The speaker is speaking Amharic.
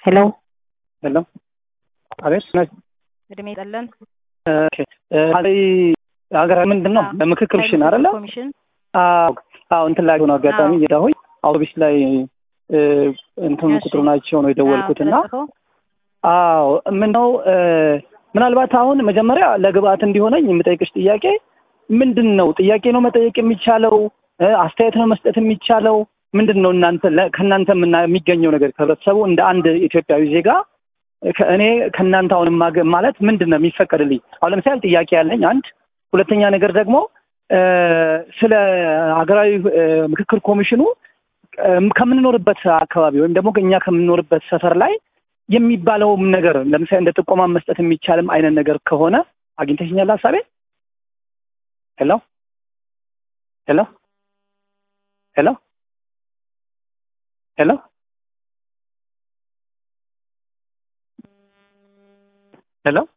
ሄሎ ሄሎ አቤት እድሜ ይጠለን ኦኬ ሀገር ምንድነው ለምክክር ሽን አይደለ አዎ እንትን ላይ ሆነ አጋጣሚ እየዳሁኝ አውቶቡስ ላይ እንትን ቁጥሩ ናቸው ነው የደወልኩትና አዎ ምነው ምናልባት አሁን መጀመሪያ ለግብአት እንዲሆነኝ የምጠይቅሽ ጥያቄ ምንድነው ጥያቄ ነው መጠየቅ የሚቻለው አስተያየት ነው መስጠት የሚቻለው ምንድነው እናንተ ከናንተ የሚገኘው ነገር ከህብረተሰቡ እንደ አንድ ኢትዮጵያዊ ዜጋ እኔ ከናንተ አሁን ማለት ምንድነው የሚፈቀድልኝ አሁን ለምሳሌ ጥያቄ ያለኝ አንድ ሁለተኛ ነገር ደግሞ ስለ ሀገራዊ ምክክር ኮሚሽኑ ከምንኖርበት አካባቢ ወይም ደግሞ እኛ ከምንኖርበት ሰፈር ላይ የሚባለው ነገር ለምሳሌ እንደ ጥቆማ መስጠት የሚቻልም አይነት ነገር ከሆነ አግኝተሽኛል ሐሳቤ ሄሎ ሄሎ ሄሎ ሄሎ ሄሎ